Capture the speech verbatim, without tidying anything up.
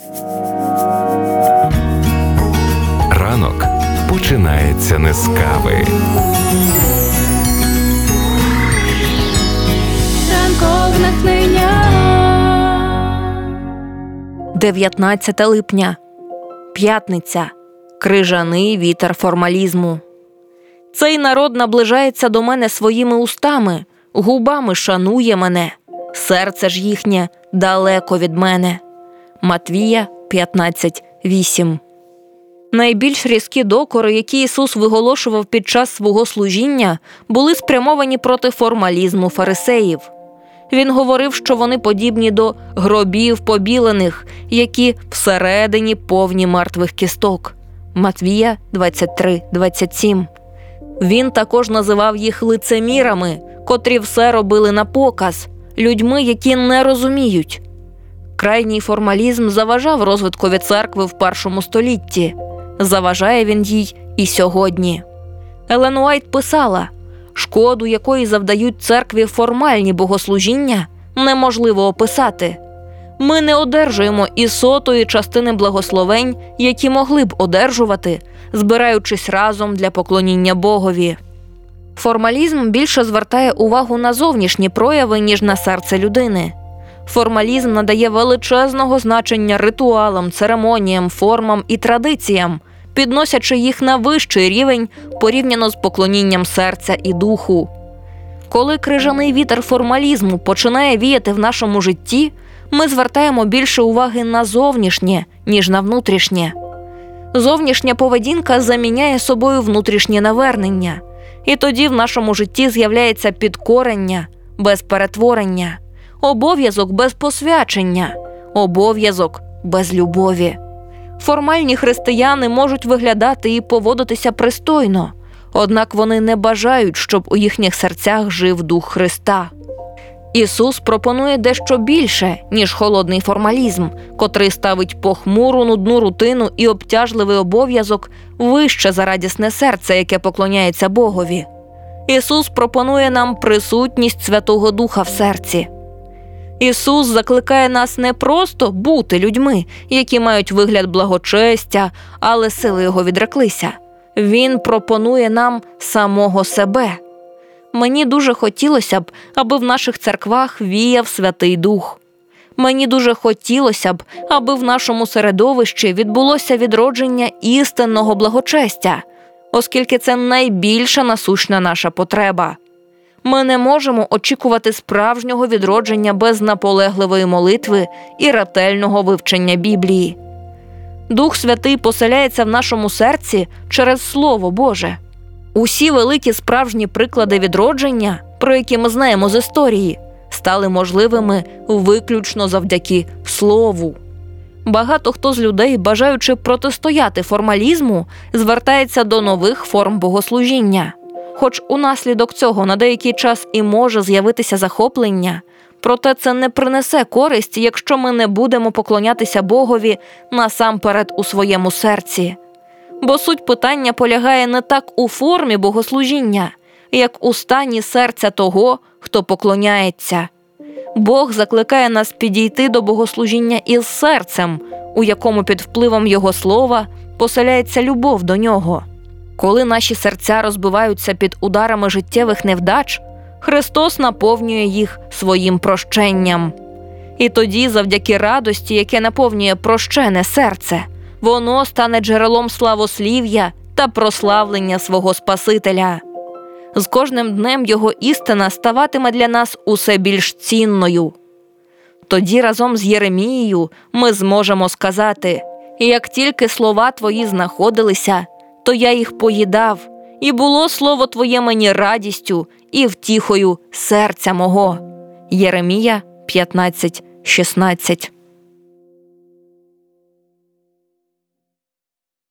Ранок починається не з кави. Ранкове натхнення. дев'ятнадцяте липня. П'ятниця. Крижаний вітер формалізму. Цей народ наближається до мене своїми устами, губами шанує мене, серце ж їхнє далеко від мене. Матвія п'ятнадцять вісім. Найбільш різкі докори, які Ісус виголошував під час свого служіння, були спрямовані проти формалізму фарисеїв. Він говорив, що вони подібні до гробів побілених, які всередині повні мертвих кісток. Матвія двадцять три двадцять сім. Він також називав їх лицемірами, котрі все робили на показ, людьми, які не розуміють. Крайній формалізм заважав розвиткові церкви в першому столітті. Заважає він їй і сьогодні. Елен Уайт писала: «Шкоду, якої завдають церкві формальні богослужіння, неможливо описати. Ми не одержуємо і сотої частини благословень, які могли б одержувати, збираючись разом для поклоніння Богові». Формалізм більше звертає увагу на зовнішні прояви, ніж на серце людини. Формалізм надає величезного значення ритуалам, церемоніям, формам і традиціям, підносячи їх на вищий рівень порівняно з поклонінням серця і духу. Коли крижаний вітер формалізму починає віяти в нашому житті, ми звертаємо більше уваги на зовнішнє, ніж на внутрішнє. Зовнішня поведінка заміняє собою внутрішнє навернення, і тоді в нашому житті з'являється підкорення без перетворення, обов'язок без посвячення, обов'язок без любові. Формальні християни можуть виглядати і поводитися пристойно, однак вони не бажають, щоб у їхніх серцях жив Дух Христа. Ісус пропонує дещо більше, ніж холодний формалізм, котрий ставить похмуру, нудну рутину і обтяжливий обов'язок вище за радісне серце, яке поклоняється Богові. Ісус пропонує нам присутність Святого Духа в серці. Ісус закликає нас не просто бути людьми, які мають вигляд благочестя, але сили його відреклися. Він пропонує нам самого себе. Мені дуже хотілося б, аби в наших церквах віяв Святий Дух. Мені дуже хотілося б, аби в нашому середовищі відбулося відродження істинного благочестя, оскільки це найбільша насущна наша потреба. Ми не можемо очікувати справжнього відродження без наполегливої молитви і ретельного вивчення Біблії. Дух Святий поселяється в нашому серці через Слово Боже. Усі великі справжні приклади відродження, про які ми знаємо з історії, стали можливими виключно завдяки Слову. Багато хто з людей, бажаючи протистояти формалізму, звертається до нових форм богослужіння. Хоч унаслідок цього на деякий час і може з'явитися захоплення, проте це не принесе користь, якщо ми не будемо поклонятися Богові насамперед у своєму серці. Бо суть питання полягає не так у формі богослужіння, як у стані серця того, хто поклоняється. Бог закликає нас підійти до богослужіння із серцем, у якому під впливом Його слова поселяється любов до Нього. Коли наші серця розбиваються під ударами життєвих невдач, Христос наповнює їх своїм прощенням. І тоді, завдяки радості, яке наповнює прощене серце, воно стане джерелом славослів'я та прославлення свого Спасителя. З кожним днем Його істина ставатиме для нас усе більш цінною. Тоді разом з Єремією ми зможемо сказати: «Як тільки слова Твої знаходилися, то я їх поїдав, і було слово Твоє мені радістю і втіхою серця мого». Єремія п'ятнадцять шістнадцять.